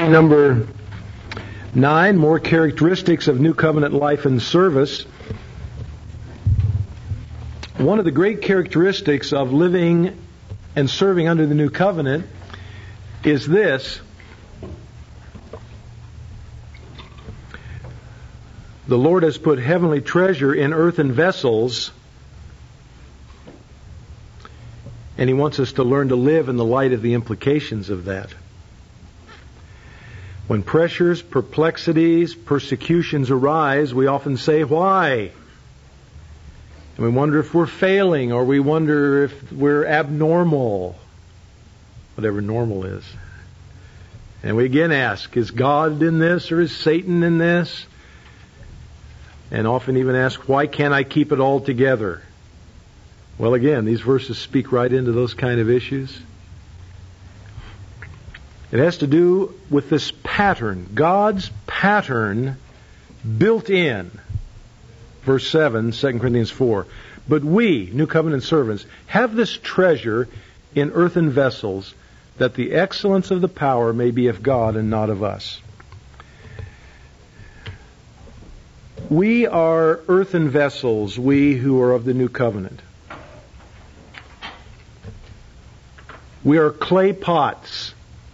Point number 9, more characteristics of New Covenant life and service. One of the great characteristics of living and serving under the New Covenant is this: the Lord has put heavenly treasure in earthen vessels, and He wants us to learn to live in the light of the implications of that. When pressures, perplexities, persecutions arise, we often say, why? And we wonder if we're failing, or we wonder if we're abnormal, whatever normal is. And we again ask, is God in this, or is Satan in this? And often even ask, why can't I keep it all together? Well, again, these verses speak right into those kind of issues. It has to do with this pattern, God's pattern built in. Verse 7, 2 Corinthians 4. But we, New Covenant servants, have this treasure in earthen vessels, that the excellence of the power may be of God and not of us. We are earthen vessels, we who are of the New Covenant. We are clay pots.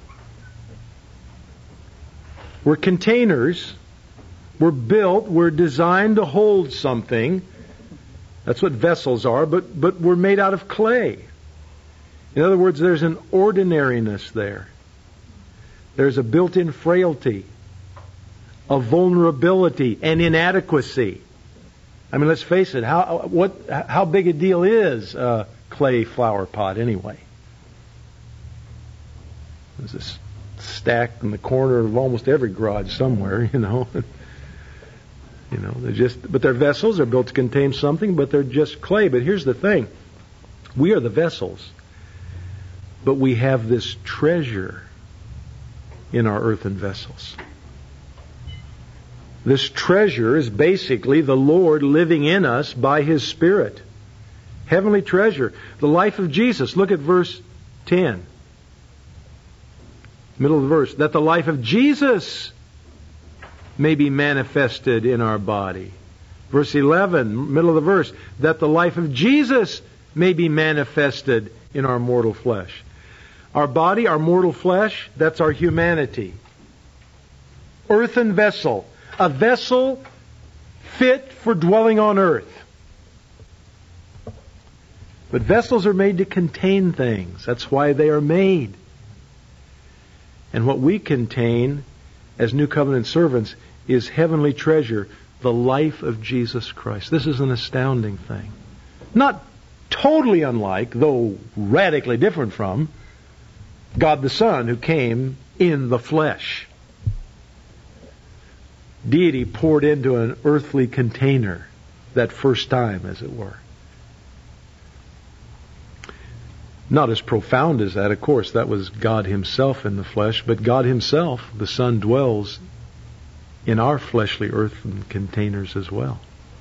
We're containers. We're built. We're designed to hold something. That's what vessels are, but we're made out of clay. In other words, there's an ordinariness there. There's a built-in frailty, a vulnerability, an inadequacy. I mean, let's face it, how big a deal is a clay flower pot anyway? There's this stack in the corner of almost every garage somewhere, but their vessels are built to contain something, but they're just clay. But here's the thing. We are the vessels, but we have this treasure in our earthen vessels. This treasure is basically the Lord living in us by His Spirit. Heavenly treasure. The life of Jesus. Look at verse 10. Middle of the verse. That the life of Jesus may be manifested in our body. Verse 11, middle of the verse. That the life of Jesus may be manifested in our mortal flesh. Our body, our mortal flesh, that's our humanity. Earthen vessel. A vessel fit for dwelling on earth. But vessels are made to contain things. That's why they are made. And what we contain as New Covenant servants is heavenly treasure, the life of Jesus Christ. This is an astounding thing. Not totally unlike, though radically different from, God the Son who came in the flesh. Deity poured into an earthly container that first time, as it were. Not as profound as that, of course. That was God Himself in the flesh. But God Himself, the Son, dwells in our fleshly earthen containers as well.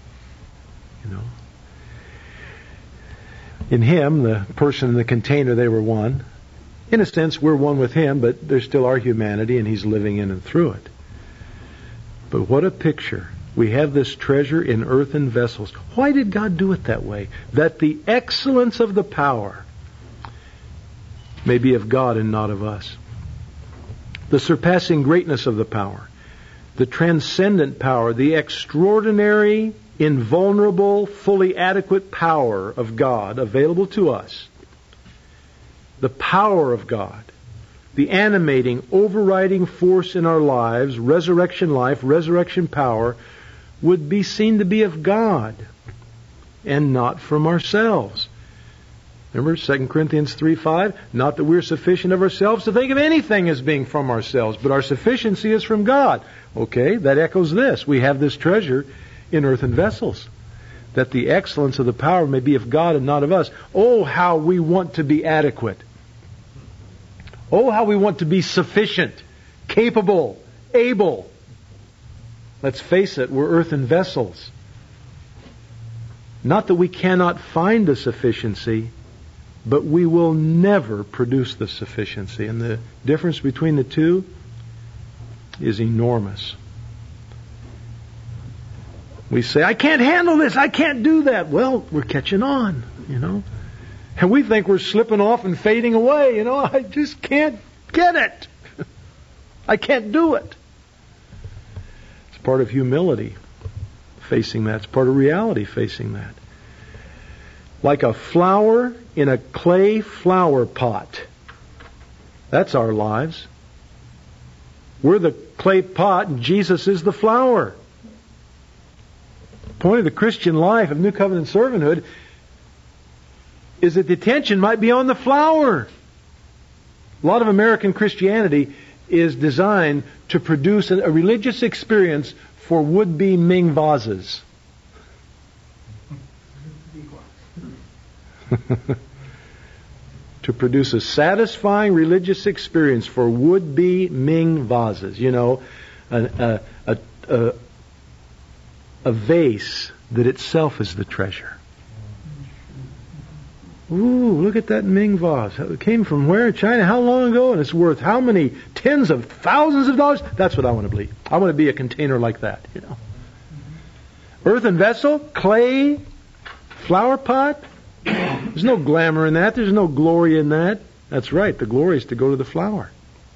In Him, the person in the container, they were one. In a sense, we're one with Him, but there's still our humanity, and He's living in and through it. But what a picture. We have this treasure in earthen vessels. Why did God do it that way? That the excellence of the power may be of God and not of us. The surpassing greatness of the power, the transcendent power, the extraordinary, invulnerable, fully adequate power of God available to us, the power of God, the animating, overriding force in our lives, resurrection life, resurrection power, would be seen to be of God and not from ourselves. Remember 2 Corinthians 3:5? Not that we're sufficient of ourselves to think of anything as being from ourselves, but our sufficiency is from God. Okay, that echoes this. We have this treasure in earthen vessels, that the excellence of the power may be of God and not of us. Oh, how we want to be adequate. Oh, how we want to be sufficient, capable, able. Let's face it, we're earthen vessels. Not that we cannot find a sufficiency, but we will never produce the sufficiency. And the difference between the two is enormous. We say, I can't handle this, I can't do that. Well, we're catching on, And we think we're slipping off and fading away, I just can't get it. I can't do it. It's part of humility facing that. It's part of reality facing that. Like a flower in a clay flower pot. That's our lives. We're the clay pot and Jesus is the flower. The point of the Christian life of New Covenant servanthood is that the attention might be on the flower. A lot of American Christianity is designed to produce a religious experience for would-be Ming vases. To produce a satisfying religious experience for would-be Ming vases. A vase that itself is the treasure. Ooh, look at that Ming vase. It came from where? China? How long ago? And it's worth how many tens of thousands of dollars? That's what I want to be. I want to be a container like that, Earthen vessel, clay, flower pot. There's no glamour in that. There's no glory in that. That's right. The glory is to go to the flower.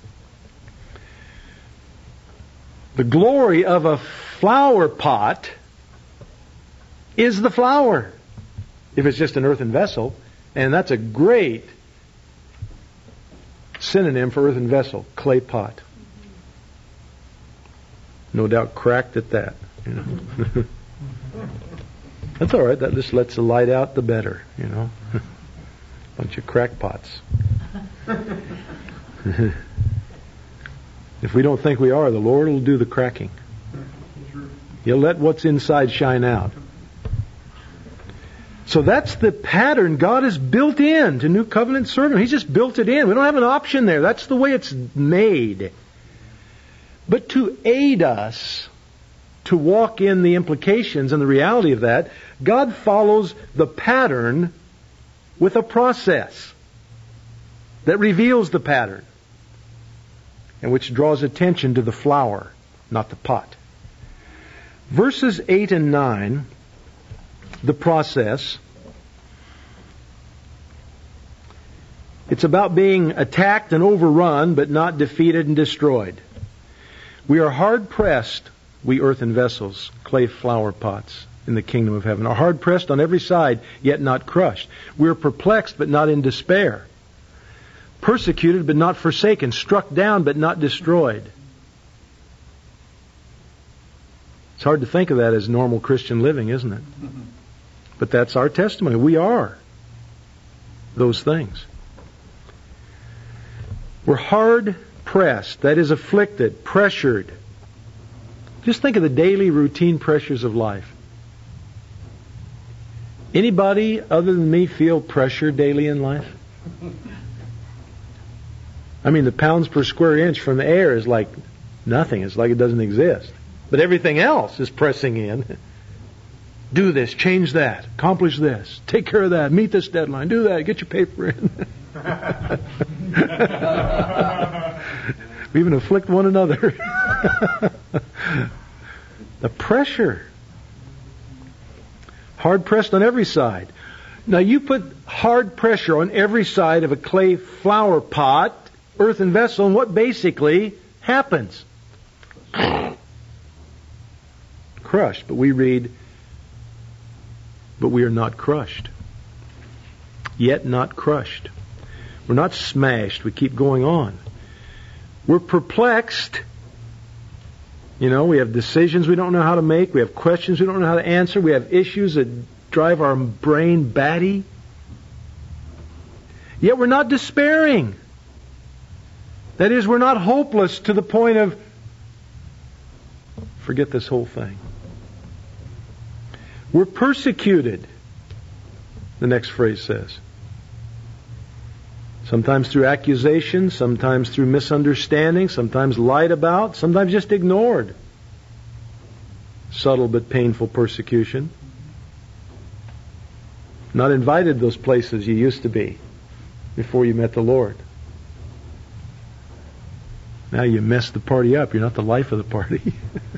The glory of a flower pot is the flower. If it's just an earthen vessel. And that's a great synonym for earthen vessel, clay pot. No doubt cracked at that. That's all right. That just lets the light out the better, Bunch of crackpots. If we don't think we are, the Lord will do the cracking. He'll let what's inside shine out. So that's the pattern God has built in to New Covenant servant. He's just built it in. We don't have an option there. That's the way it's made. But to aid us to walk in the implications and the reality of that, God follows the pattern with a process that reveals the pattern and which draws attention to the flower, not the pot. Verses 8 and 9, the process, it's about being attacked and overrun, but not defeated and destroyed. We are hard pressed, we earthen vessels, clay flower pots in the kingdom of heaven, are hard pressed on every side, yet not crushed. We are perplexed, but not in despair. Persecuted, but not forsaken. Struck down, but not destroyed. It's hard to think of that as normal Christian living, isn't it? But that's our testimony. We are those things. We're hard pressed, that is afflicted, pressured. Just think of the daily routine pressures of life. Anybody other than me feel pressure daily in life? I mean, the pounds per square inch from the air is like nothing. It's like it doesn't exist. But everything else is pressing in. Do this, change that, accomplish this, take care of that, meet this deadline, do that, get your paper in. We even afflict one another. The pressure. Hard pressed on every side. Now you put hard pressure on every side of a clay flower pot, earthen vessel, and what basically happens? Crushed. But we read, but we are not crushed. Yet not crushed. We're not smashed. We keep going on. We're perplexed. We have decisions we don't know how to make. We have questions we don't know how to answer. We have issues that drive our brain batty. Yet we're not despairing. That is, we're not hopeless to the point of forget this whole thing. We're persecuted, the next phrase says. Sometimes through accusation, sometimes through misunderstanding, sometimes lied about, sometimes just ignored. Subtle but painful persecution. Not invited to those places you used to be before you met the Lord. Now you mess the party up. You're not the life of the party.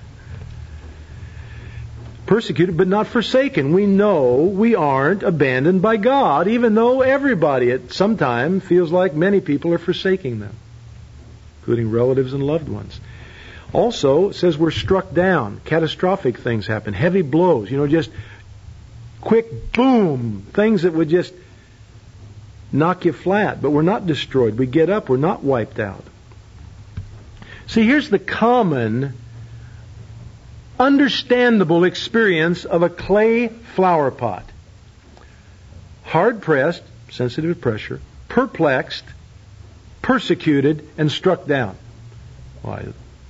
Persecuted but not forsaken. We know we aren't abandoned by God, even though everybody at some time feels like many people are forsaking them, including relatives and loved ones. Also, it says we're struck down. Catastrophic things happen. Heavy blows. Just quick boom. Things that would just knock you flat. But we're not destroyed. We get up. We're not wiped out. See, here's the common, understandable experience of a clay flower pot. Hard-pressed, sensitive to pressure, perplexed, persecuted, and struck down. Why?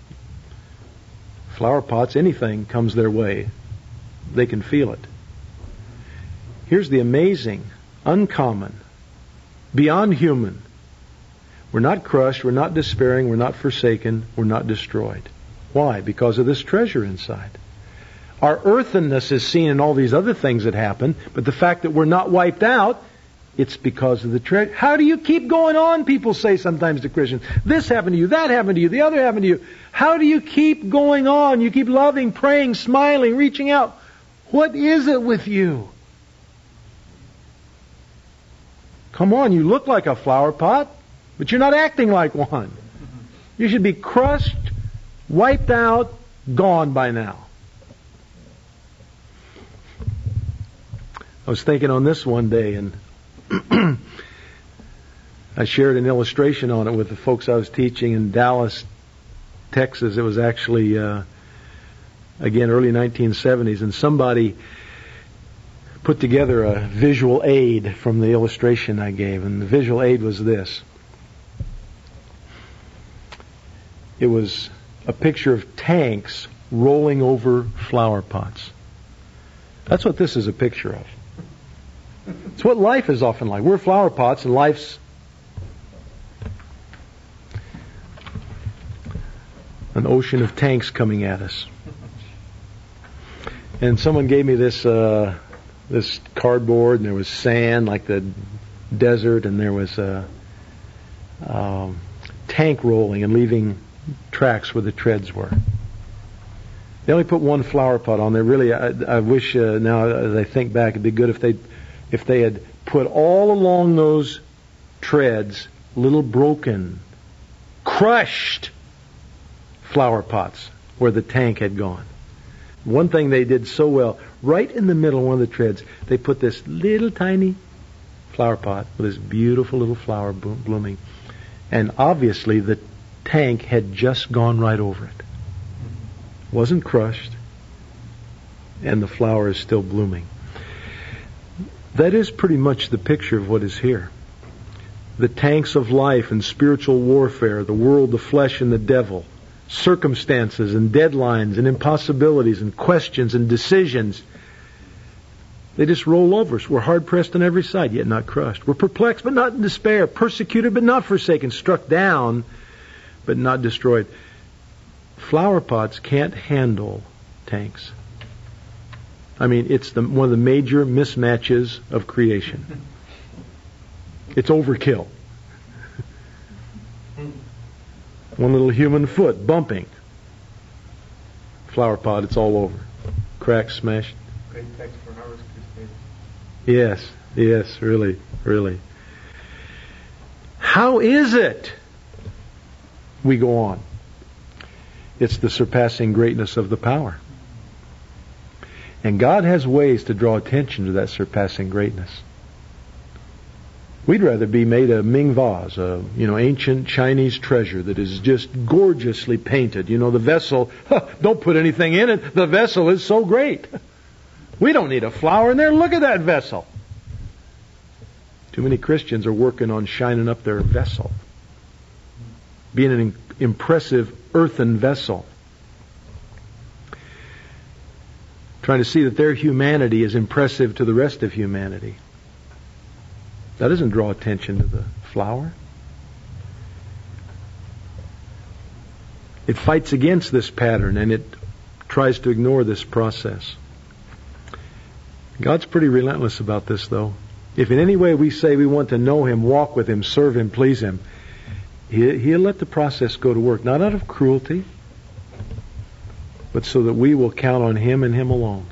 Flower pots, anything comes their way, they can feel it. Here's the amazing, uncommon, beyond human. We're not crushed, we're not despairing, we're not forsaken, we're not destroyed. Why? Because of this treasure inside. Our earthenness is seen in all these other things that happen, but the fact that we're not wiped out, it's because of the treasure. How do you keep going on, people say sometimes to Christians. This happened to you, that happened to you, the other happened to you. How do you keep going on? You keep loving, praying, smiling, reaching out. What is it with you? Come on, you look like a flower pot, but you're not acting like one. You should be crushed, wiped out, gone by now. I was thinking on this one day, and I shared an illustration on it with the folks I was teaching in Dallas, Texas. It was actually, again, early 1970s, and somebody put together a visual aid from the illustration I gave, and the visual aid was this. It was a picture of tanks rolling over flower pots. That's what this is a picture of. It's what life is often like. We're flower pots, and life's an ocean of tanks coming at us. And someone gave me this this cardboard, and there was sand like the desert, and there was a tank rolling and leaving tracks where the treads were. They only put one flower pot on there. Really, I wish now as I think back, it'd be good if they had put all along those treads little broken, crushed flower pots where the tank had gone. One thing they did so well, right in the middle of one of the treads, they put this little tiny flower pot with this beautiful little flower blooming. And obviously the tank had just gone right over it. Wasn't crushed, and the flower is still blooming. That is pretty much the picture of what is here. The tanks of life and spiritual warfare, the world, the flesh, and the devil, circumstances and deadlines and impossibilities and questions and decisions. They just roll over us. We're hard-pressed on every side, yet not crushed. We're perplexed, but not in despair. Persecuted, but not forsaken. Struck down, but not destroyed. Flower pots can't handle tanks. I mean, it's one of the major mismatches of creation. It's overkill. One little human foot bumping. Flower pot, it's all over. Cracked, smashed. Great text for Harvest Crusade. Yes, really. How is it we go on? It's the surpassing greatness of the power. And God has ways to draw attention to that surpassing greatness. We'd rather be made a Ming vase, ancient Chinese treasure that is just gorgeously painted. The vessel, don't put anything in it. The vessel is so great. We don't need a flower in there. Look at that vessel. Too many Christians are working on shining up their vessel. Being an impressive earthen vessel. Trying to see that their humanity is impressive to the rest of humanity. That doesn't draw attention to the flower. It fights against this pattern, and it tries to ignore this process. God's pretty relentless about this, though. If in any way we say we want to know Him, walk with Him, serve Him, please Him, He'll let the process go to work, not out of cruelty, but so that we will count on Him and Him alone.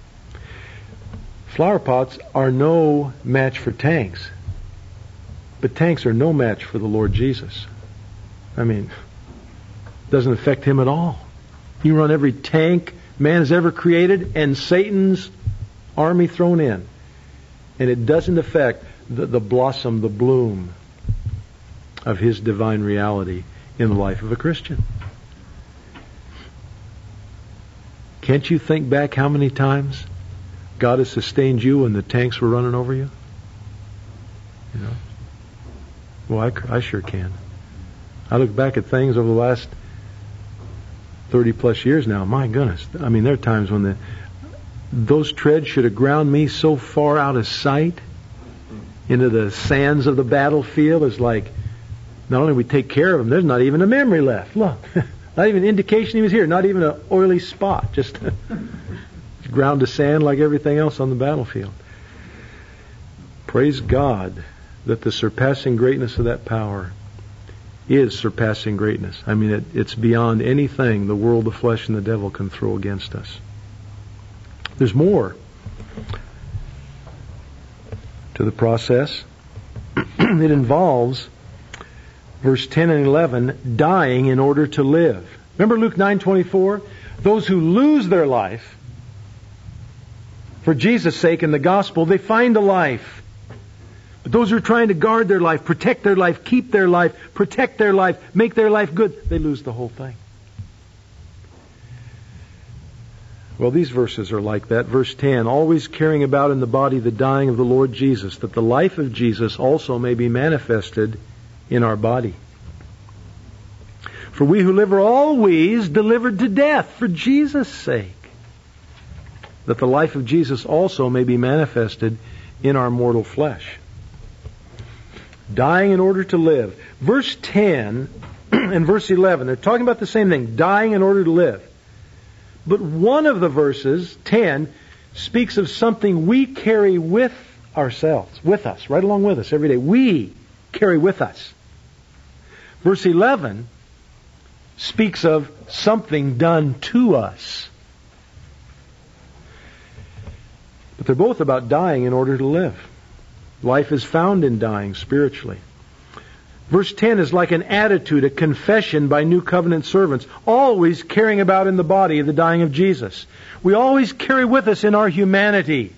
Flower pots are no match for tanks, but tanks are no match for the Lord Jesus. I mean, it doesn't affect Him at all. You run every tank man has ever created and Satan's army thrown in, and it doesn't affect the blossom, the bloom of His divine reality in the life of a Christian. Can't you think back how many times God has sustained you when the tanks were running over you? You know? Well, I sure can. I look back at things over the last 30 plus years now. My goodness. I mean, there are times when those treads should have ground me so far out of sight into the sands of the battlefield. It's like, not only we take care of him, there's not even a memory left. Look, not even indication he was here. Not even an oily spot. Just ground to sand like everything else on the battlefield. Praise God that the surpassing greatness of that power is surpassing greatness. I mean, it's beyond anything the world, the flesh, and the devil can throw against us. There's more to the process. It involves, verse 10 and 11, dying in order to live. Remember Luke 9:24? Those who lose their life for Jesus' sake in the gospel, they find a life. But those who are trying to guard their life, protect their life, keep their life, protect their life, make their life good, they lose the whole thing. Well, these verses are like that. Verse 10, always carrying about in the body the dying of the Lord Jesus, that the life of Jesus also may be manifested in our body. For we who live are always delivered to death for Jesus' sake, that the life of Jesus also may be manifested in our mortal flesh. Dying in order to live. Verse 10 and verse 11, they're talking about the same thing, dying in order to live. But one of the verses, 10, speaks of something we carry with ourselves, with us, right along with us every day. We carry with us. Verse 11 speaks of something done to us. But they're both about dying in order to live. Life is found in dying spiritually. Verse 10 is like an attitude, a confession by New Covenant servants, always carrying about in the body the dying of Jesus. We always carry with us in our humanity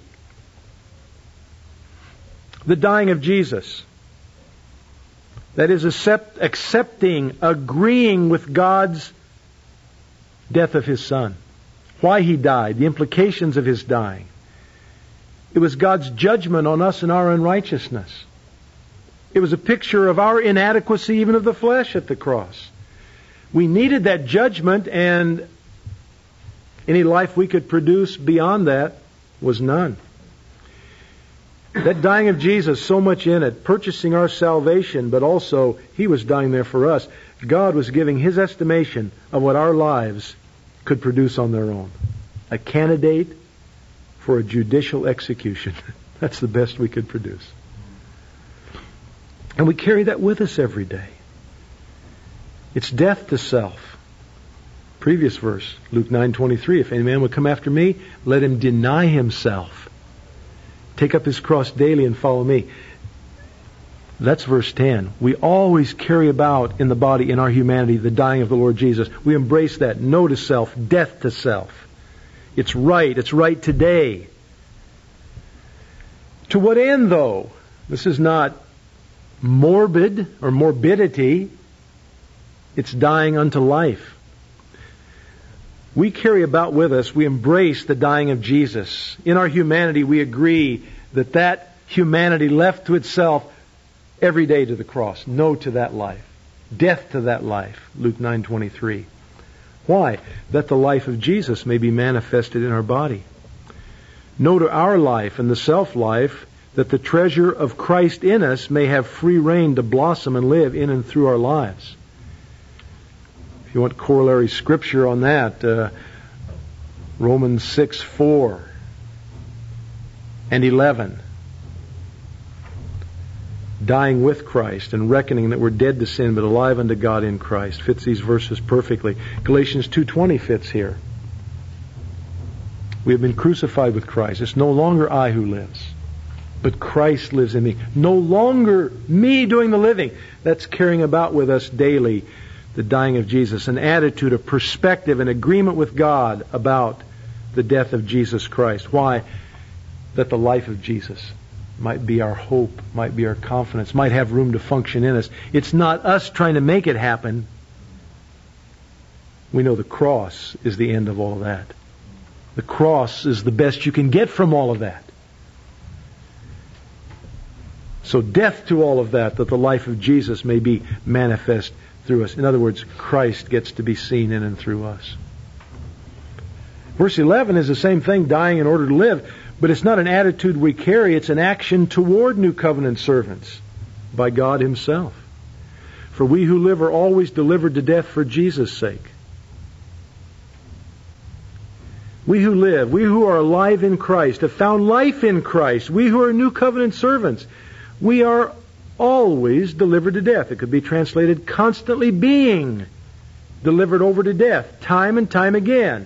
the dying of Jesus. That is accepting, agreeing with God's death of His Son. Why He died, the implications of His dying. It was God's judgment on us and our unrighteousness. It was a picture of our inadequacy, even of the flesh, at the cross. We needed that judgment, and any life we could produce beyond that was none. That dying of Jesus, so much in it, purchasing our salvation, but also He was dying there for us. God was giving His estimation of what our lives could produce on their own. A candidate for a judicial execution. That's the best we could produce. And we carry that with us every day. It's death to self. Previous verse, Luke 9:23, if any man would come after me, let him deny himself. Take up his cross daily and follow me. That's verse 10. We always carry about in the body, in our humanity, the dying of the Lord Jesus. We embrace that. No to self, death to self. It's right. It's right today. To what end, though? This is not morbid or morbidity. It's dying unto life. We carry about with us, we embrace the dying of Jesus. In our humanity, we agree that humanity left to itself every day to the cross. No to that life. Death to that life. Luke 9:23. Why? That the life of Jesus may be manifested in our body. No to our life and the self-life, that the treasure of Christ in us may have free rein to blossom and live in and through our lives. If you want corollary scripture on that, Romans 6:4 and 11. dying with Christ and reckoning that we're dead to sin but alive unto God in Christ. Fits these verses perfectly. Galatians 2:20 fits here. We have been crucified with Christ. It's no longer I who lives, but Christ lives in me. No longer me doing the living. That's carrying about with us daily the dying of Jesus, an attitude, a perspective, an agreement with God about the death of Jesus Christ. Why? That the life of Jesus might be our hope, might be our confidence, might have room to function in us. It's not us trying to make it happen. We know the cross is the end of all of that. The cross is the best you can get from all of that. So death to all of that the life of Jesus may be manifest through us. In other words, Christ gets to be seen in and through us. Verse 11 is the same thing, dying in order to live, but it's not an attitude we carry, it's an action toward new covenant servants by God Himself. For we who live are always delivered to death for Jesus' sake. We who live, we who are alive in Christ, have found life in Christ, we who are new covenant servants, we are always delivered to death. It could be translated constantly being delivered over to death, time and time again.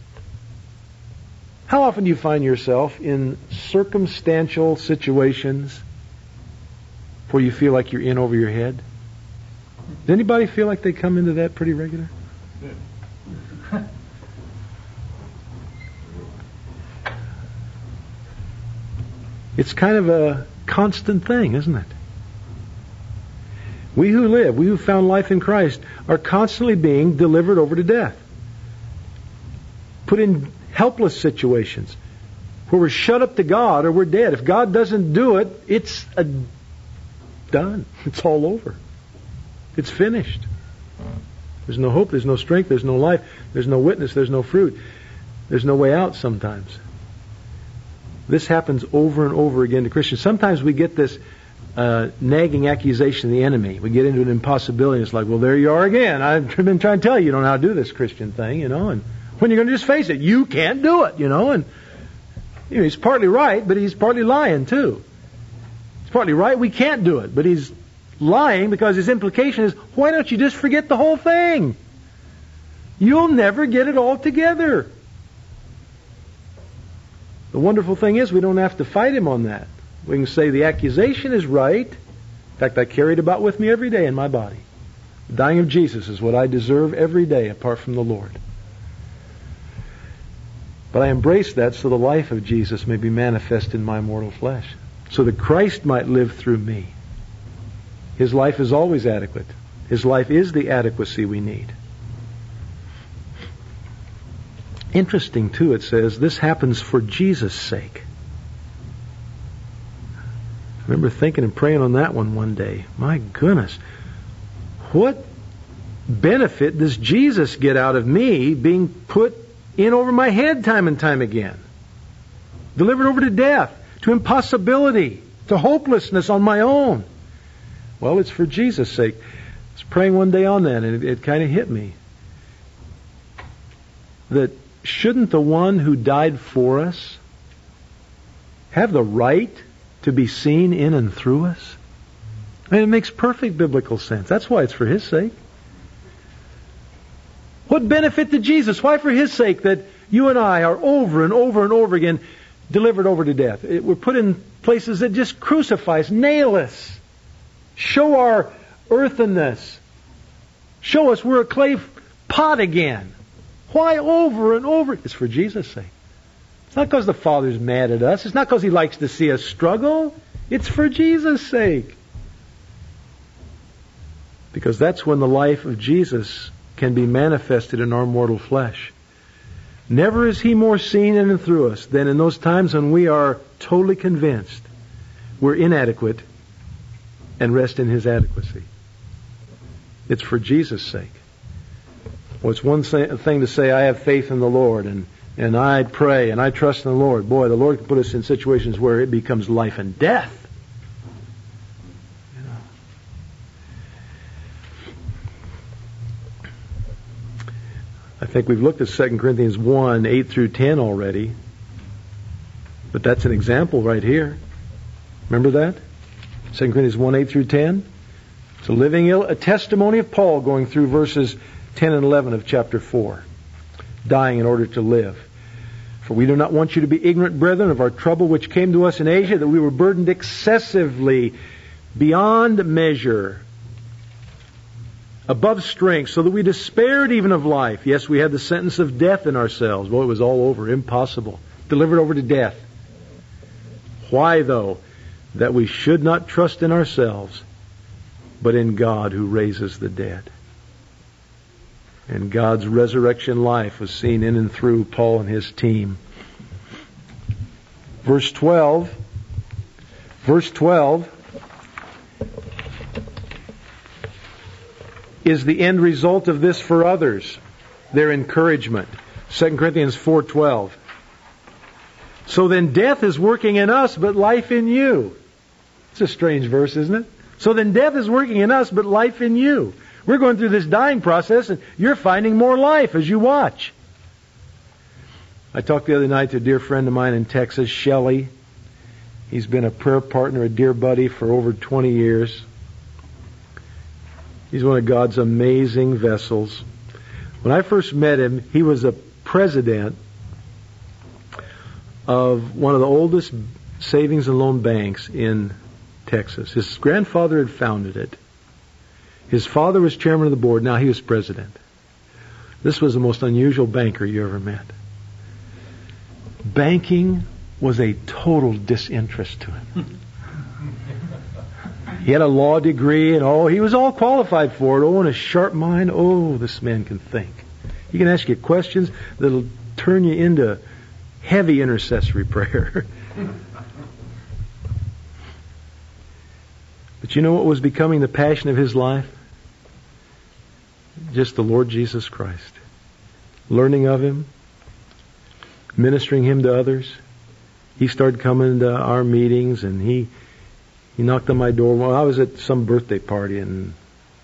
How often do you find yourself in circumstantial situations where you feel like you're in over your head? Does anybody feel like they come into that pretty regular? It's kind of a constant thing, isn't it? We who live, we who found life in Christ, are constantly being delivered over to death. Put in helpless situations where we're shut up to God or we're dead. If God doesn't do it, it's done. It's all over. It's finished. There's no hope, there's no strength, there's no life, there's no witness, there's no fruit. There's no way out sometimes. This happens over and over again to Christians. Sometimes we get this nagging accusation of the enemy. We get into an impossibility. It's like, well, there you are again. I've been trying to tell you, you don't know how to do this Christian thing, and when you're going to just face it, you can't do it, and he's partly right, but he's partly lying too. He's partly right, we can't do it, but he's lying because his implication is, why don't you just forget the whole thing? You'll never get it all together. The wonderful thing is we don't have to fight him on that. We can say the accusation is right. In fact, I carry it about with me every day in my body. The dying of Jesus is what I deserve every day apart from the Lord. But I embrace that so the life of Jesus may be manifest in my mortal flesh. So that Christ might live through me. His life is always adequate. His life is the adequacy we need. Interesting, too, it says, this happens for Jesus' sake. I remember thinking and praying on that one day. My goodness, what benefit does Jesus get out of me being put in over my head time and time again? Delivered over to death, to impossibility, to hopelessness on my own. Well, it's for Jesus' sake. I was praying one day on that, and it kind of hit me. That shouldn't the one who died for us have the right to be seen in and through us? I mean, it makes perfect biblical sense. That's why it's for His sake. What benefit to Jesus? Why for His sake that you and I are over and over and over again delivered over to death? We're put in places that just crucify us, nail us, show our earthenness, show us we're a clay pot again. Why over and over? It's for Jesus' sake. It's not because the Father's mad at us. It's not because He likes to see us struggle. It's for Jesus' sake. Because that's when the life of Jesus can be manifested in our mortal flesh. Never is He more seen in and through us than in those times when we are totally convinced we're inadequate and rest in His adequacy. It's for Jesus' sake. Well, it's one thing to say, I have faith in the Lord, and I pray, and I trust in the Lord. Boy, the Lord can put us in situations where it becomes life and death. I think we've looked at 2 Corinthians 1, 8 through 10 already. But that's an example right here. Remember that? 2 Corinthians 1, 8 through 10. It's a testimony of Paul going through verses 10 and 11 of chapter 4. Dying in order to live. For we do not want you to be ignorant, brethren, of our trouble which came to us in Asia, that we were burdened excessively beyond measure, above strength, so that we despaired even of life. Yes, we had the sentence of death in ourselves. Well, it was all over. Impossible. Delivered over to death. Why, though? That we should not trust in ourselves, but in God who raises the dead. And God's resurrection life was seen in and through Paul and his team. Verse 12 is the end result of this for others, their encouragement. 2 Corinthians 4:12. So then death is working in us, but life in you. It's a strange verse, isn't it? So then death is working in us, but life in you. We're going through this dying process, and you're finding more life as you watch. I talked the other night to a dear friend of mine in Texas, Shelley. He's been a prayer partner, a dear buddy for over 20 years. He's one of God's amazing vessels. When I first met him, he was a president of one of the oldest savings and loan banks in Texas. His grandfather had founded it. His father was chairman of the board. Now he was president. This was the most unusual banker you ever met. Banking was a total disinterest to him. He had a law degree and he was all qualified for it. And a sharp mind. This man can think. He can ask you questions that'll turn you into heavy intercessory prayer. But you know what was becoming the passion of his life? Just the Lord Jesus Christ. Learning of Him. Ministering Him to others. He started coming to our meetings and he knocked on my door. Well, I was at some birthday party and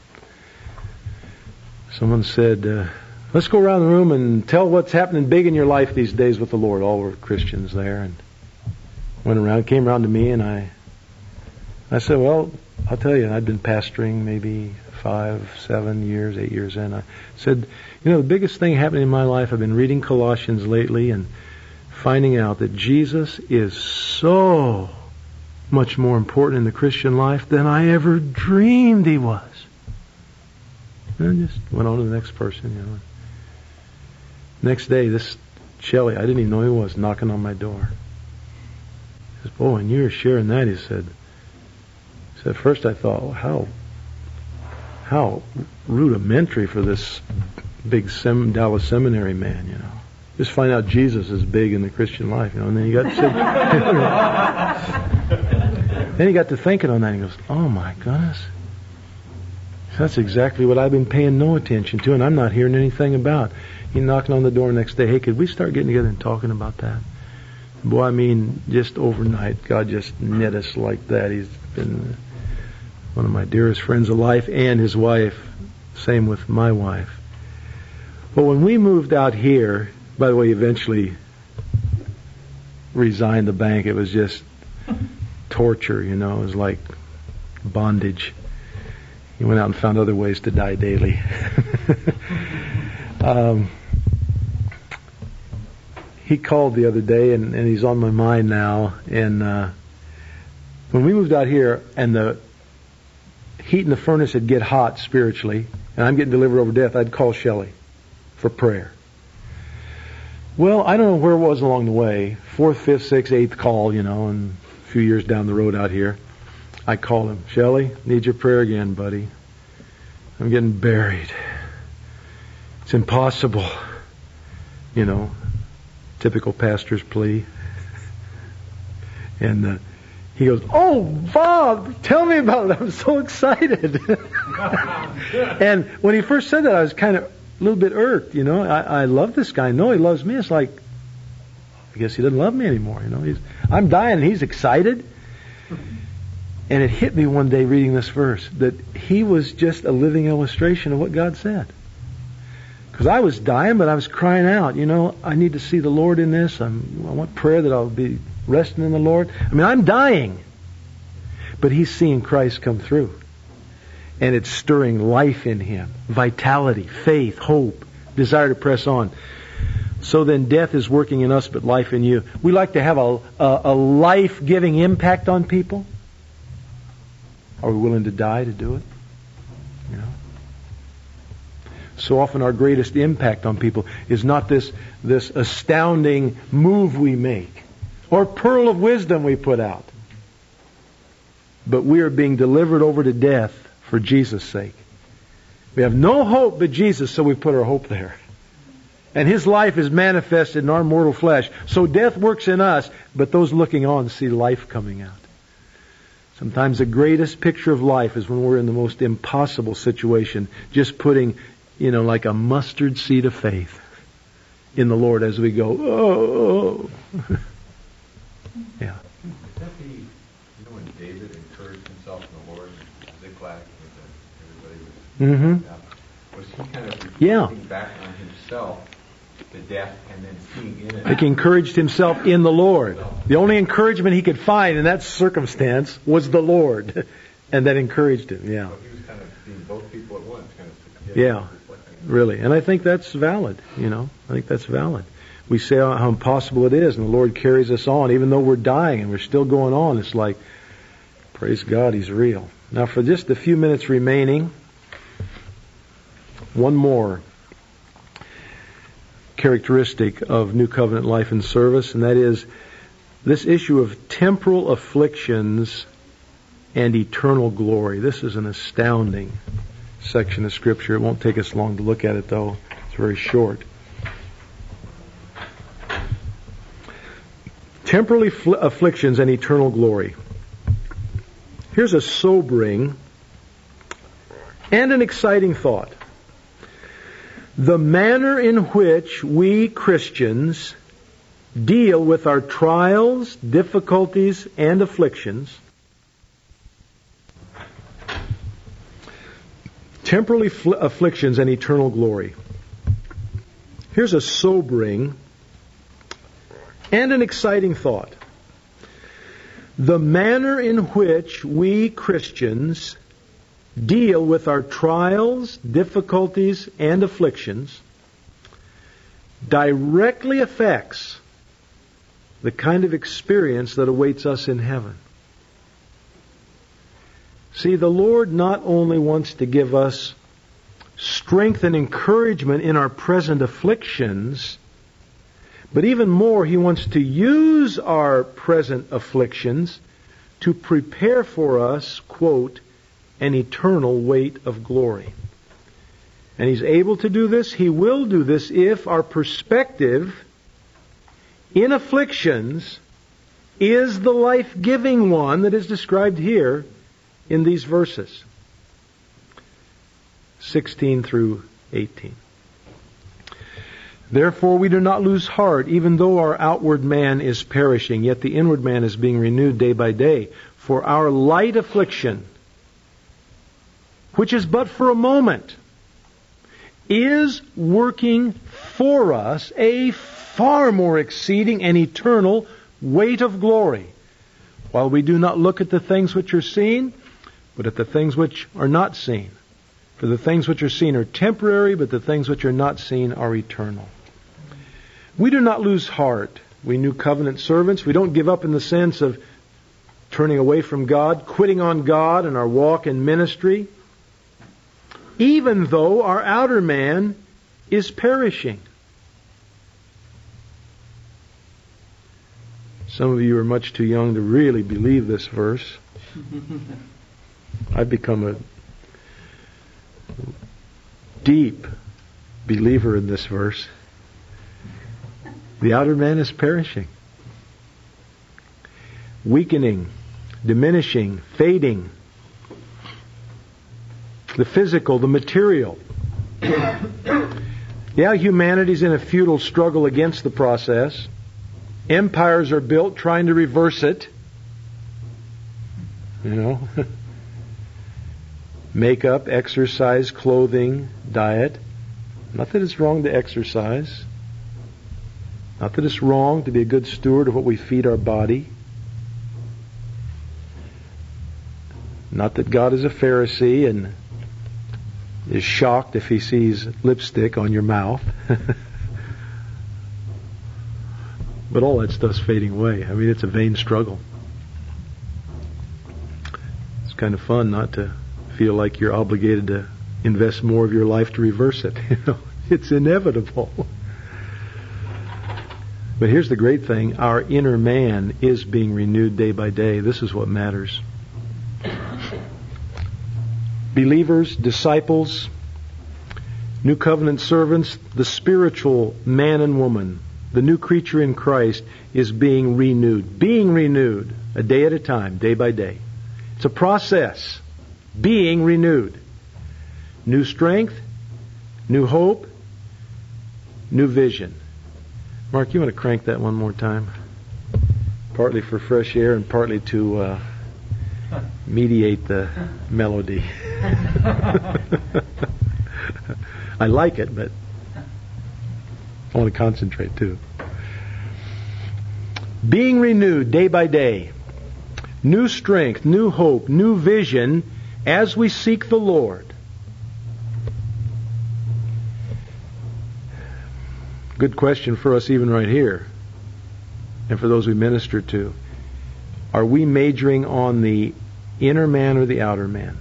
someone said, let's go around the room and tell what's happening big in your life these days with the Lord. All were Christians there, and came around to me, and I said, well, I'll tell you, I'd been pastoring maybe 5, 7 years, 8 years in. I said, the biggest thing happening in my life, I've been reading Colossians lately and finding out that Jesus is so much more important in the Christian life than I ever dreamed He was. And I just went on to the next person, Next day, this Shelley, I didn't even know who he was, knocking on my door. He says, and you were sharing that, he said. First I thought, well, how rudimentary for this big Dallas seminary man, Just find out Jesus is big in the Christian life, and then he got then he got to thinking on that, and he goes, oh my goodness. That's exactly what I've been paying no attention to, and I'm not hearing anything about. He knocked on the door next day. Hey, could we start getting together and talking about that? Boy, just overnight, God just knit us like that. He's been one of my dearest friends of life, and his wife. Same with my wife. But when we moved out here, by the way, eventually resigned the bank. It was just torture, It was like bondage. He went out and found other ways to die daily. He called the other day, and he's on my mind now. And when we moved out here, and the heat in the furnace would get hot spiritually, and I'm getting delivered over death, I'd call Shelley for prayer. Well, I don't know where it was along the way. 4th, 5th, 6th, 8th call, and a few years down the road out here. I called him. Shelley, need your prayer again, buddy. I'm getting buried. It's impossible. Typical pastor's plea. And he goes, oh, Bob, tell me about it. I'm so excited. And when he first said that, I was kind of a little bit irked, I love this guy. No, he loves me. It's like, I guess he doesn't love me anymore, I'm dying and he's excited. And it hit me one day reading this verse that he was just a living illustration of what God said. Because I was dying, but I was crying out, I need to see the Lord in this. I want prayer that I'll be resting in the Lord. I'm dying. But he's seeing Christ come through. And it's stirring life in him. Vitality, faith, hope, desire to press on. So then death is working in us, but life in you. We like to have a life-giving impact on people. Are we willing to die to do it? You know? So often our greatest impact on people is not this astounding move we make or pearl of wisdom we put out. But we are being delivered over to death for Jesus' sake. We have no hope but Jesus, so we put our hope there. And His life is manifested in our mortal flesh. So death works in us, but those looking on see life coming out. Sometimes the greatest picture of life is when we're in the most impossible situation, just putting, like a mustard seed of faith in the Lord as we go, oh. Yeah. Is that when David encouraged himself in the Lord, Ziklag, everybody was he kind of reflecting back on himself, the death, and then seeing in it? He encouraged himself in the Lord. The only encouragement he could find in that circumstance was the Lord. And that encouraged him, yeah. So he was kind of seeing both people at once, kind of. Yeah, really. And I think that's valid, I think that's valid. We say how impossible it is, and the Lord carries us on. Even though we're dying and we're still going on, it's like, praise God, He's real. Now for just a few minutes remaining, one more characteristic of New Covenant life and service, and that is this issue of temporal afflictions and eternal glory. This is an astounding section of Scripture. It won't take us long to look at it, though. It's very short. Temporal afflictions and eternal glory. Here's a sobering and an exciting thought. The manner in which we Christians deal with our trials, difficulties, and afflictions, temporal afflictions and eternal glory. Here's a sobering and an exciting thought. The manner in which we Christians deal with our trials, difficulties, and afflictions directly affects the kind of experience that awaits us in heaven. See, the Lord not only wants to give us strength and encouragement in our present afflictions, but even more, He wants to use our present afflictions to prepare for us, quote, an eternal weight of glory. And He's able to do this. He will do this if our perspective in afflictions is the life-giving one that is described here in these verses, 16 through 18. Therefore we do not lose heart, even though our outward man is perishing, yet the inward man is being renewed day by day. For our light affliction, which is but for a moment, is working for us a far more exceeding and eternal weight of glory, while we do not look at the things which are seen, but at the things which are not seen. For the things which are seen are temporary, but the things which are not seen are eternal. We do not lose heart. We New Covenant servants, we don't give up in the sense of turning away from God, quitting on God in our walk in ministry, even though our outer man is perishing. Some of you are much too young to really believe this verse. I've become a deep believer in this verse. The outer man is perishing, weakening, diminishing, fading. The physical, the material. Yeah, humanity's in a futile struggle against the process. Empires are built trying to reverse it. Makeup, exercise, clothing, diet. Not that it's wrong to exercise. Not that it's wrong to be a good steward of what we feed our body. Not that God is a Pharisee and is shocked if He sees lipstick on your mouth. But all that stuff's fading away. I mean, it's a vain struggle. It's kind of fun not to feel like you're obligated to invest more of your life to reverse it. It's inevitable. But here's the great thing. Our inner man is being renewed day by day. This is what matters. Believers, disciples, New Covenant servants, the spiritual man and woman, the new creature in Christ is being renewed. Being renewed a day at a time, day by day. It's a process. Being renewed. New strength, new hope, new vision. Mark, you want to crank that one more time? Partly for fresh air and partly to mediate the melody. I like it, but I want to concentrate too. Being renewed day by day. New strength, new hope, new vision as we seek the Lord. Good question for us even right here, and for those we minister to. Are we majoring on the inner man or the outer man?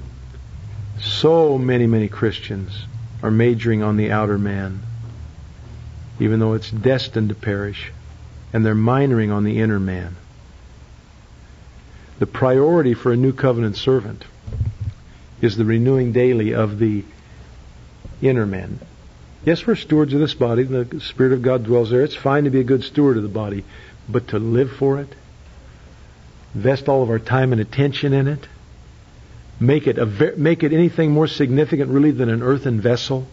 So many Christians are majoring on the outer man, even though it's destined to perish, and they're minoring on the inner man. The priority for a new covenant servant is the renewing daily of the inner man. Yes, we're stewards of this body. The Spirit of God dwells there. It's fine to be a good steward of the body. But to live for it, invest all of our time and attention in it, make it anything more significant really than an earthen vessel,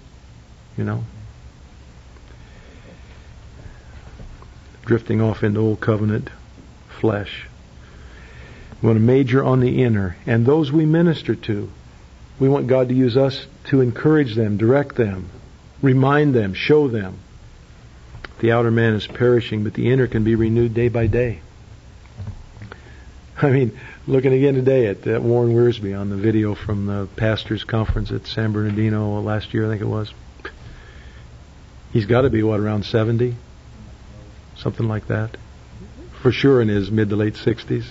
drifting off into old covenant flesh. We want to major on the inner. And those we minister to, we want God to use us to encourage them, direct them, remind them, show them. The outer man is perishing, but the inner can be renewed day by day. I mean, looking again today at Warren Wiersbe on the video from the pastor's conference at San Bernardino last year, I think it was. He's got to be, around 70? Something like that. For sure in his mid to late 60s.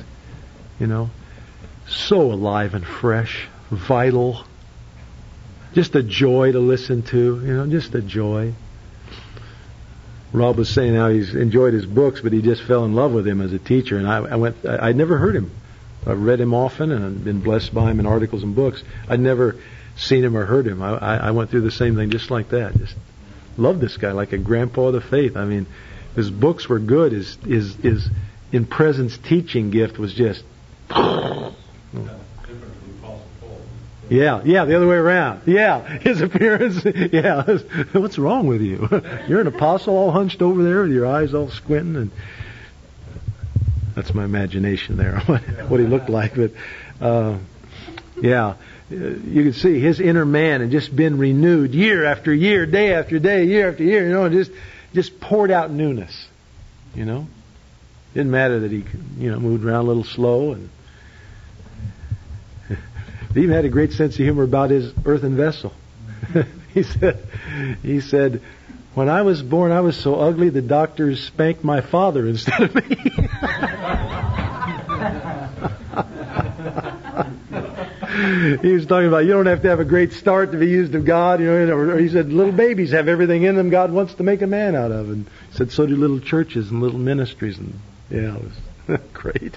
So alive and fresh, vital. Just a joy to listen to, just a joy. Rob was saying how he's enjoyed his books, but he just fell in love with him as a teacher. And I'd never heard him. I've read him often and been blessed by him in articles and books. I'd never seen him or heard him. I went through the same thing just like that. Just loved this guy like a grandpa of the faith. I mean, his books were good. His in presence teaching gift was just... Yeah, the other way around. Yeah, his appearance. Yeah, what's wrong with you? You're an apostle all hunched over there with your eyes all squinting, and that's my imagination there. What he looked like, but you can see his inner man had just been renewed year after year, day after day, year after year. Just poured out newness. Didn't matter that he moved around a little slow and. He even had a great sense of humor about his earthen vessel. He said, when I was born, I was so ugly the doctors spanked my father instead of me. He was talking about you don't have to have a great start to be used of God. Or he said little babies have everything in them God wants to make a man out of. And he said so do little churches and little ministries. And it was great.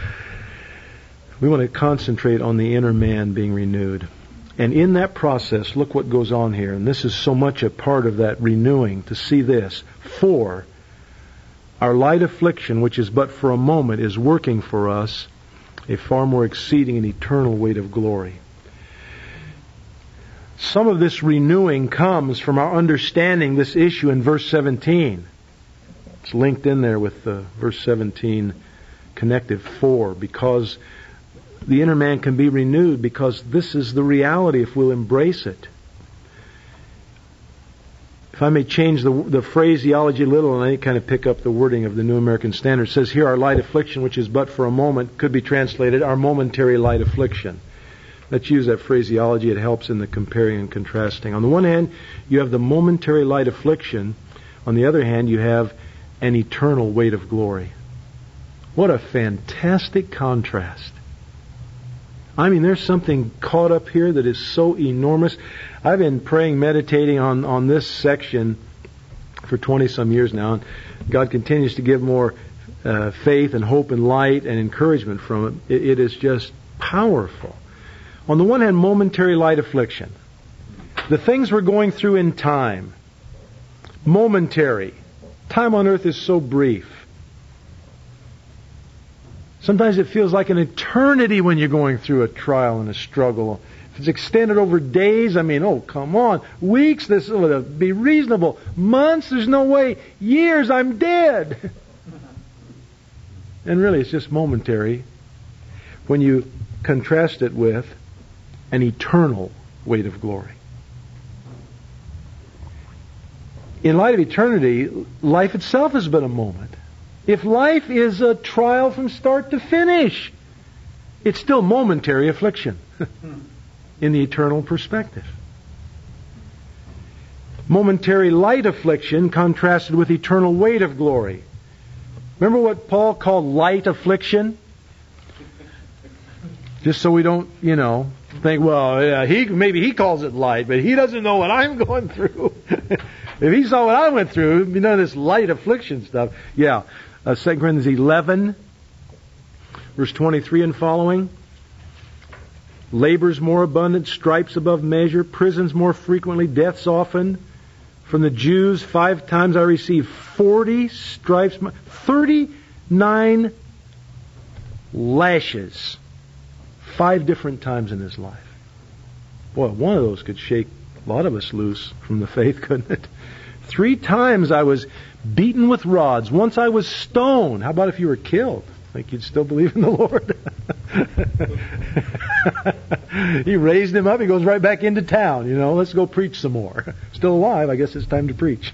We want to concentrate on the inner man being renewed. And in that process, look what goes on here. And this is so much a part of that renewing, to see this. For our light affliction, which is but for a moment, is working for us a far more exceeding and eternal weight of glory. Some of this renewing comes from our understanding this issue in verse 17. It's linked in there with the verse 17 connective for, because the inner man can be renewed, because this is the reality if we'll embrace it. If I may change the phraseology a little, and I kind of pick up the wording of the New American Standard, it says here, our light affliction, which is but for a moment, could be translated, our momentary light affliction. Let's use that phraseology. It helps in the comparing and contrasting. On the one hand, you have the momentary light affliction. On the other hand, you have an eternal weight of glory. What a fantastic contrast. I mean, there's something caught up here that is so enormous. I've been praying, meditating on this section for 20-some years now, and God continues to give more faith and hope and light and encouragement from it. It is just powerful. On the one hand, momentary light affliction. The things we're going through in time. Momentary. Time on earth is so brief. Sometimes it feels like an eternity when you're going through a trial and a struggle. If it's extended over days, I mean, oh, come on. Weeks, this would be reasonable. Months, there's no way. Years, I'm dead. And really, it's just momentary when you contrast it with an eternal weight of glory. In light of eternity, life itself has been a moment. If life is a trial from start to finish, it's still momentary affliction in the eternal perspective. Momentary light affliction contrasted with eternal weight of glory. Remember what Paul called light affliction? Just so we don't, think, well, yeah, maybe he calls it light, but he doesn't know what I'm going through. If he saw what I went through, it'd be none of this light affliction stuff. Yeah. 2 Corinthians 11, verse 23 and following. Labors more abundant, stripes above measure, prisons more frequently, deaths often. From the Jews, 5 times I received 40 stripes, 39 lashes. 5 different times in his life. Boy, one of those could shake a lot of us loose from the faith, couldn't it? 3 times I was beaten with rods. Once I was stoned. How about if you were killed? Think you'd still believe in the Lord? He raised him up. He goes right back into town. Let's go preach some more. Still alive. I guess it's time to preach.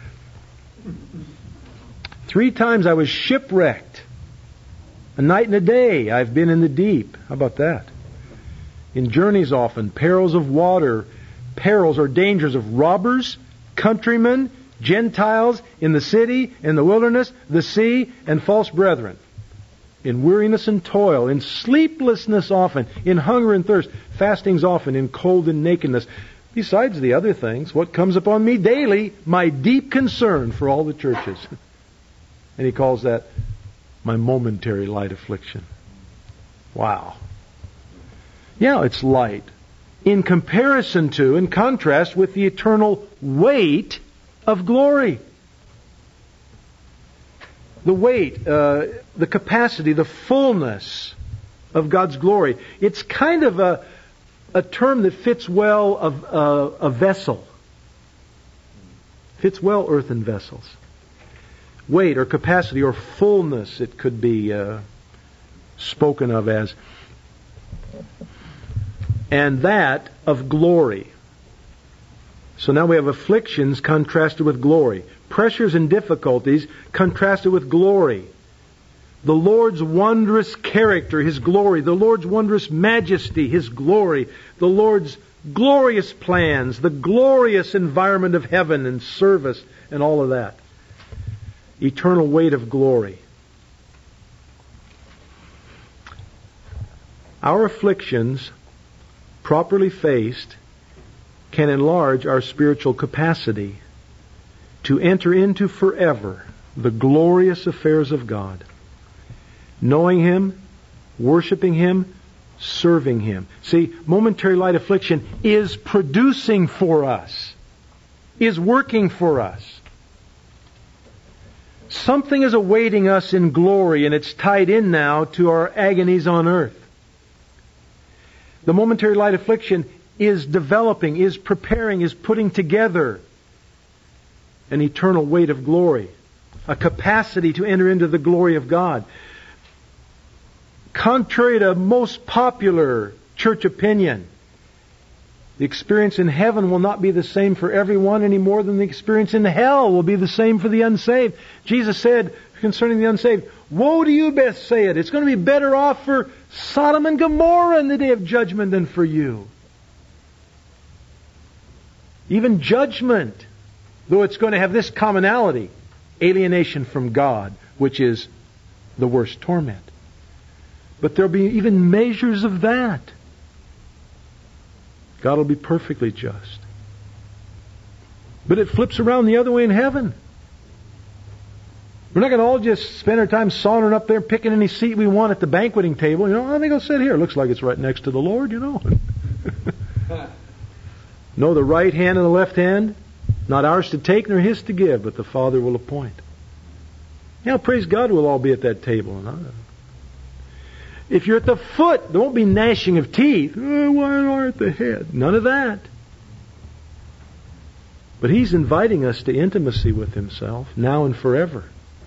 3 times I was shipwrecked. A night and a day I've been in the deep. How about that? In journeys often, perils of water, perils or dangers of robbers, countrymen, Gentiles, in the city, in the wilderness, the sea, and false brethren. In weariness and toil, in sleeplessness often, in hunger and thirst, fastings often, in cold and nakedness. Besides the other things, what comes upon me daily, my deep concern for all the churches. And he calls that my momentary light affliction. Wow. Yeah, it's light. In comparison to, in contrast with the eternal weight of glory. The weight, the capacity, the fullness of God's glory. It's kind of a term that fits well of a vessel. Fits well earthen vessels. Weight or capacity or fullness, it could be spoken of as. And that of glory. So now we have afflictions contrasted with glory. Pressures and difficulties contrasted with glory. The Lord's wondrous character, His glory. The Lord's wondrous majesty, His glory. The Lord's glorious plans, the glorious environment of heaven and service and all of that. Eternal weight of glory. Our afflictions, properly faced, can enlarge our spiritual capacity to enter into forever the glorious affairs of God. Knowing Him, worshiping Him, serving Him. See, momentary light affliction is producing for us, is working for us. Something is awaiting us in glory, and it's tied in now to our agonies on earth. The momentary light affliction is developing, is preparing, is putting together an eternal weight of glory, a capacity to enter into the glory of God. Contrary to most popular church opinion, The experience in heaven will not be the same for everyone any more than the experience in hell will be the same for the unsaved. Jesus said concerning the unsaved, "Woe to you, Bethsaida! It's going to be better off for Sodom and Gomorrah in the day of judgment than for you." Even judgment, though it's going to have this commonality, alienation from God, which is the worst torment. But there'll be even measures of that. God will be perfectly just. But it flips around the other way in heaven. We're not going to all just spend our time sauntering up there, picking any seat we want at the banqueting table. You know, I think I'll sit here. It looks like it's right next to the Lord, you know. No, the right hand and the left hand, not ours to take nor His to give, but the Father will appoint. Yeah, praise God, we'll all be at that table. If you're at the foot, there won't be gnashing of teeth. Oh, why are at the head? None of that. But He's inviting us to intimacy with Himself, now and forever.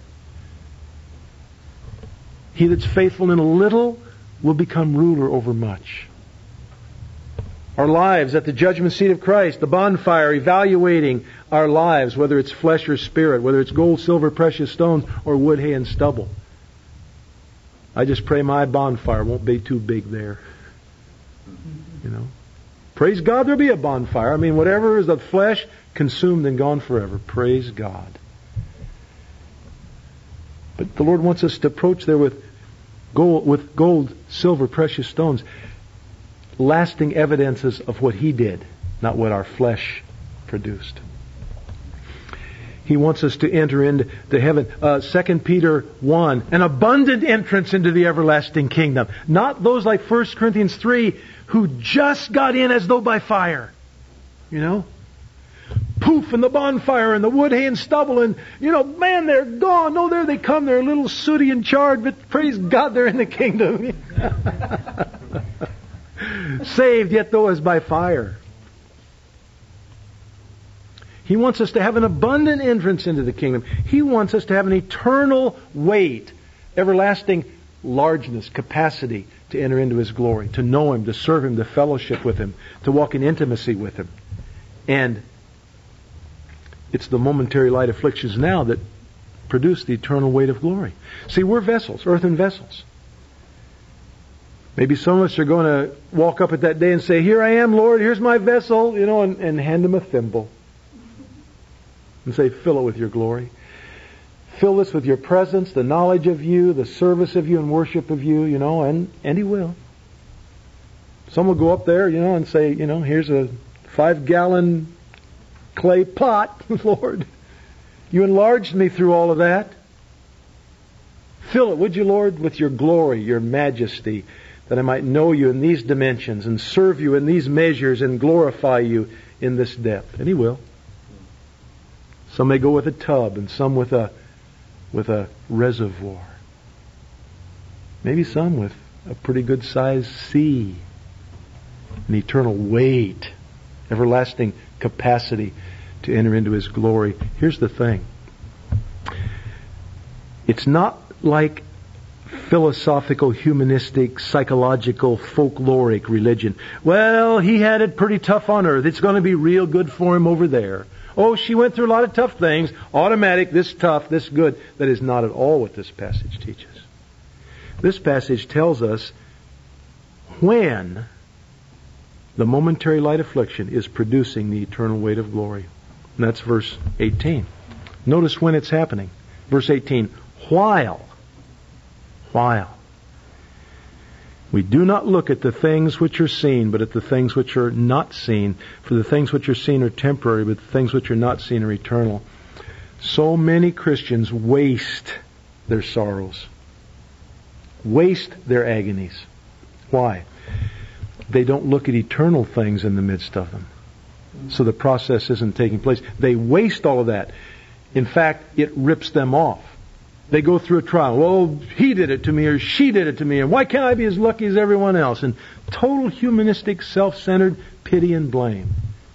He that's faithful in a little will become ruler over much. Our lives at the judgment seat of Christ, the bonfire evaluating our lives, whether it's flesh or spirit, whether it's gold, silver, precious stones, or wood, hay, and stubble. I just pray my bonfire won't be too big there. You know. Praise God there'll be a bonfire. I mean, whatever is of flesh, consumed and gone forever. Praise God. But the Lord wants us to approach there with gold, silver, precious stones. Lasting evidences of what He did, not what our flesh produced. He wants us to enter into heaven. 2 Peter 1, an abundant entrance into the everlasting kingdom. Not those like 1 Corinthians 3 who just got in as though by fire. You know? Poof, and the bonfire and the wood, hay, and stubble, and, you know, man, they're gone. No, there they come. They're a little sooty and charred, but praise God, they're in the kingdom. Saved, yet though as by fire. He wants us to have an abundant entrance into the kingdom. He wants us to have an eternal weight, everlasting largeness, capacity to enter into His glory, to know Him, to serve Him, to fellowship with Him, to walk in intimacy with Him. And it's the momentary light afflictions now that produce the eternal weight of glory. See, we're vessels, earthen vessels. Maybe some of us are going to walk up at that day and say, "Here I am, Lord, here's my vessel," you know, and hand Him a thimble. And say, "Fill it with your glory. Fill this with your presence, the knowledge of you, the service of you, and worship of you," you know, and He will. Some will go up there, you know, and say, you know, "Here's a 5-gallon clay pot, Lord. You enlarged me through all of that. Fill it, would you, Lord, with your glory, your majesty, that I might know you in these dimensions and serve you in these measures and glorify you in this depth." And He will. Some may go with a tub and some with a reservoir. Maybe some with a pretty good sized sea. An eternal weight, everlasting capacity to enter into His glory. Here's the thing. It's not like philosophical, humanistic, psychological, folkloric religion. Well, he had it pretty tough on earth. It's going to be real good for him over there. Oh, she went through a lot of tough things. Automatic, this tough, this good. That is not at all what this passage teaches. This passage tells us when the momentary light affliction is producing the eternal weight of glory. And that's verse 18. Notice when it's happening. Verse 18. While. We do not look at the things which are seen, but at the things which are not seen. For the things which are seen are temporary, but the things which are not seen are eternal. So many Christians waste their sorrows. Waste their agonies. Why? They don't look at eternal things in the midst of them. So the process isn't taking place. They waste all of that. In fact, it rips them off. They go through a trial. Well, he did it to me or she did it to me, and why can't I be as lucky as everyone else? And total humanistic, self-centered pity and blame.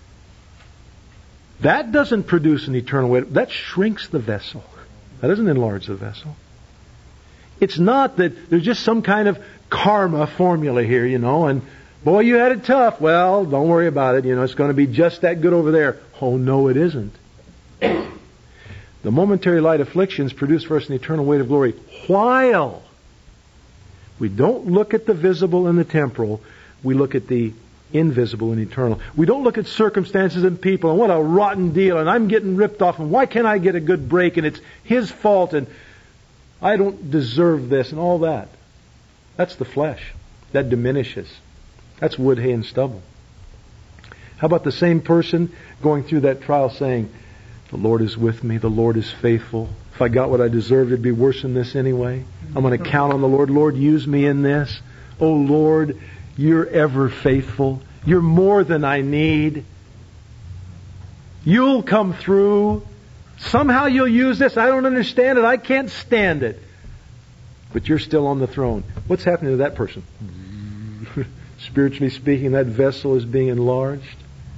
That doesn't produce an eternal weight. That shrinks the vessel. That doesn't enlarge the vessel. It's not that there's just some kind of karma formula here, you know, and Boy, you had it tough. Well, don't worry about it. It's going to be just that good over there. Oh, no, it isn't. The momentary light afflictions produce for us an eternal weight of glory while we don't look at the visible and the temporal. We look at the invisible and eternal. We don't look at circumstances and people and what a rotten deal and I'm getting ripped off and why can't I get a good break and it's his fault and I don't deserve this and all that. That's the flesh. That diminishes. That's wood, hay, and stubble. How about the same person going through that trial saying, the Lord is with me, the Lord is faithful. If I got what I deserved, it'd be worse than this anyway. I'm going to count on the Lord. Lord, use me in this. Oh Lord, you're ever faithful. You're more than I need. You'll come through. Somehow you'll use this. I don't understand it. I can't stand it. But you're still on the throne. What's happening to that person? Spiritually speaking, that vessel is being enlarged.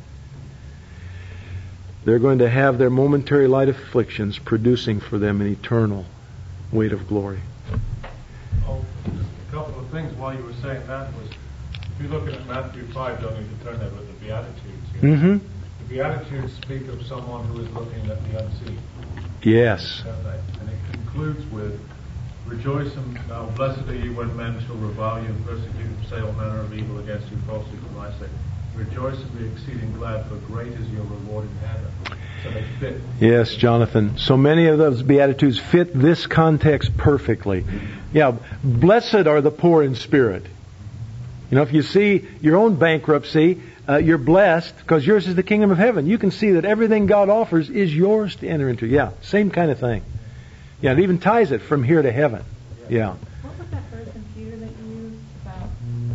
They're going to have their momentary light afflictions producing for them an eternal weight of glory. Oh, just a couple of things while you were saying that was, if you're looking at Matthew 5, don't need to turn there, but the Beatitudes. Mm-hmm. The Beatitudes speak of someone who is looking at the unseen. Yes. And it concludes with, rejoice and now blessed are you when men shall revile you and persecute and say all manner of evil against you falsely for my sake. Rejoice and be exceeding glad, for great is your reward in heaven. So they fit. Yes, Jonathan. So many of those Beatitudes fit this context perfectly. Yeah, blessed are the poor in spirit. If you see your own bankruptcy, you're blessed because yours is the kingdom of heaven. You can see that everything God offers is yours to enter into. Yeah, same kind of thing. Yeah, it even ties it from here to heaven. Yeah. What was that verse in Peter that you used about?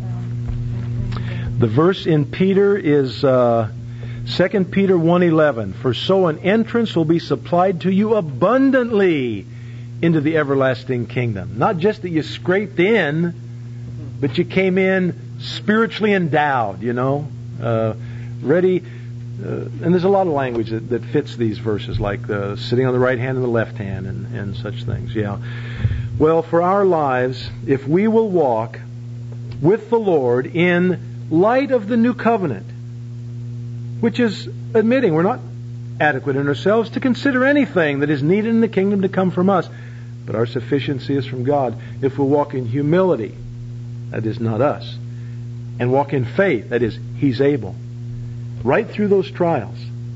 The verse in Peter is 2 Peter 1:11. For so an entrance will be supplied to you abundantly into the everlasting kingdom. Not just that you scraped in, but you came in spiritually endowed, ready. And there's a lot of language that fits these verses, like sitting on the right hand and the left hand and such things. Yeah. Well, for our lives, if we will walk with the Lord in light of the new covenant, which is admitting we're not adequate in ourselves to consider anything that is needed in the kingdom to come from us, but our sufficiency is from God. If we walk in humility, that is not us, and walk in faith, that is, He's able, right through those trials,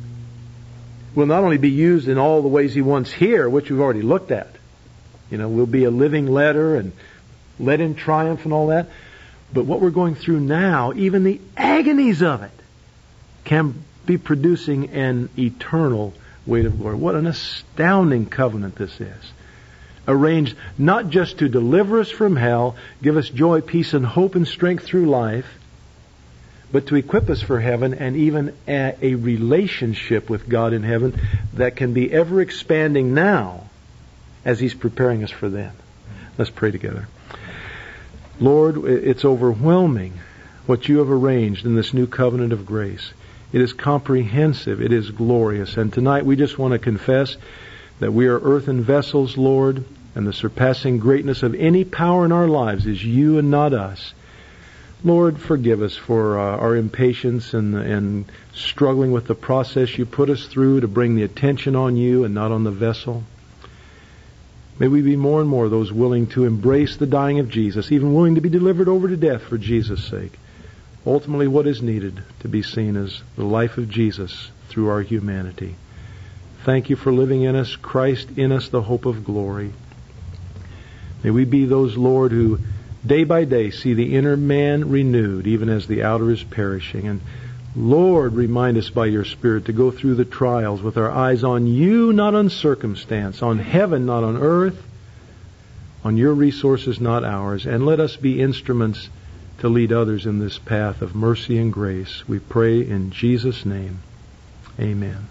will not only be used in all the ways He wants here, which we've already looked at. We'll be a living letter and led in triumph and all that. But what we're going through now, even the agonies of it, can be producing an eternal weight of glory. What an astounding covenant this is. Arranged not just to deliver us from hell, give us joy, peace, and hope and strength through life, but to equip us for heaven and even a relationship with God in heaven that can be ever expanding now as He's preparing us for then. Let's pray together. Lord, it's overwhelming what You have arranged in this new covenant of grace. It is comprehensive. It is glorious. And tonight we just want to confess that we are earthen vessels, Lord, and the surpassing greatness of any power in our lives is You and not us. Lord, forgive us for our impatience and struggling with the process You put us through to bring the attention on You and not on the vessel. May we be more and more those willing to embrace the dying of Jesus, even willing to be delivered over to death for Jesus' sake. Ultimately, what is needed to be seen as the life of Jesus through our humanity. Thank You for living in us, Christ in us, the hope of glory. May we be those, Lord, who day by day see the inner man renewed, even as the outer is perishing. And Lord, remind us by Your Spirit to go through the trials with our eyes on You, not on circumstance, on heaven, not on earth, on Your resources, not ours. And let us be instruments to lead others in this path of mercy and grace. We pray in Jesus' name. Amen.